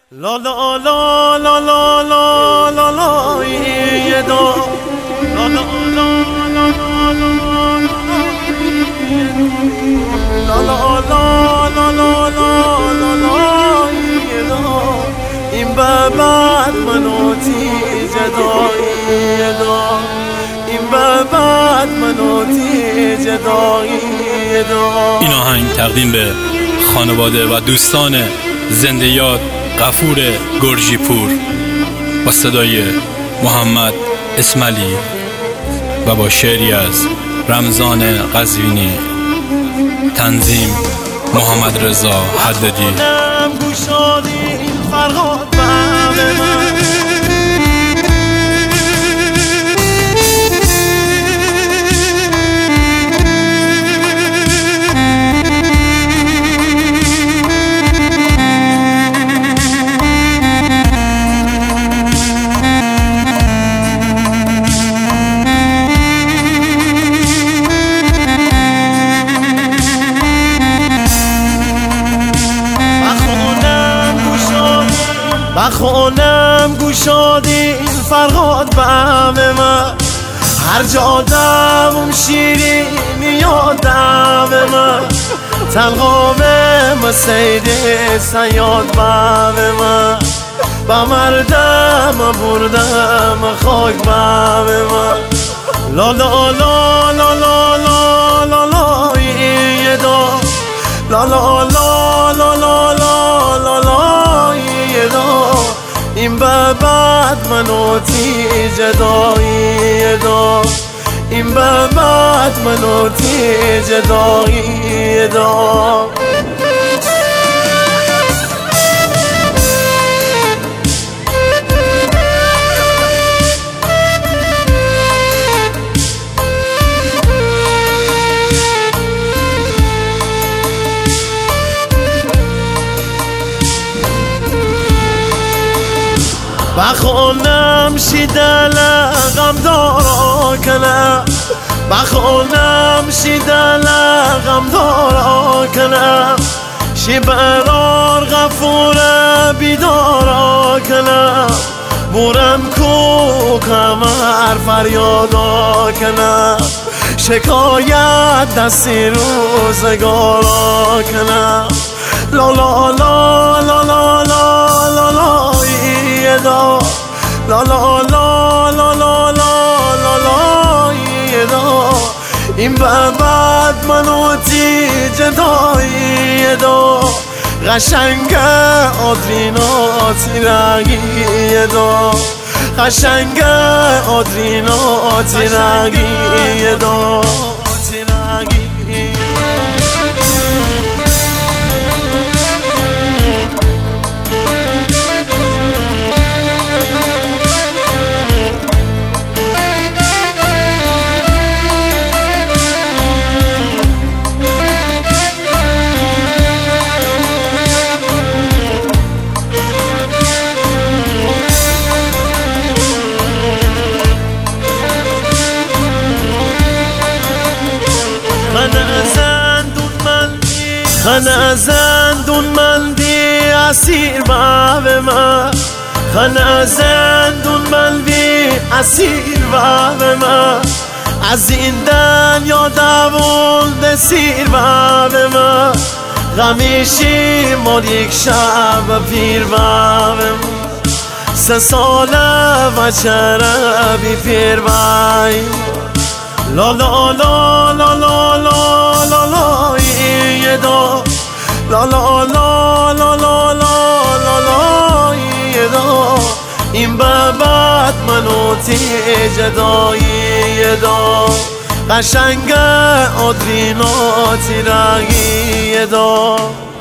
لا لا لا لا لا لا لا لا يدا لا لا لا لا لا لا لا لا لا يدا این بعد منوتی جدایی یدا این بعد منوتی جدایی یدا. این آهنگ تقدیم به خانواده و دوستان زنده یاد غفور گرجی پور با صدای محمد اسماعیلی و با شعری از رمضان قزوینی، تنظیم محمد رضا حدادی. بخونم گوشادی فرهاد به من، هر جا دمم شیرین یادم من، تلقا به مسید سیاد به من، با مردم بردم خاک به من. لا لا لا لا لا لا لا لا یدا لا لا لا لا لا لا لا یدا این بعد منوتی جدایی یدا این بعد منوتی جدایی یدا. بخونم شیدل غم دارا کنم، بخونم شیدل غم دارا کنم، شی برار غفور بیدارا کنم، بورم کو کمر فریادا کنم، شکایت دستی روزگارا کنم. لا لا لا لا لا لا لا لا یدا لا لا لا لا لا لا لا یدا این بعد منوتی جدایی یدا قشنگ آدریناتی رگی یدا قشنگ آدریناتی رگی یدا. خانه زندون مندی اسیر به من، خانه زندون مندی اسیر به من، از این دنیا دوون سیر به من، غمیشی مال یک شب پیر به من، 3 ساله و چرا بی پیر به من. لا لا لا لا لا لا لا لا یدا لا لا لا لا لا لا لا یدا این بعد منوتی جدایی یدا قشنگ آدریناتی رگی یدا.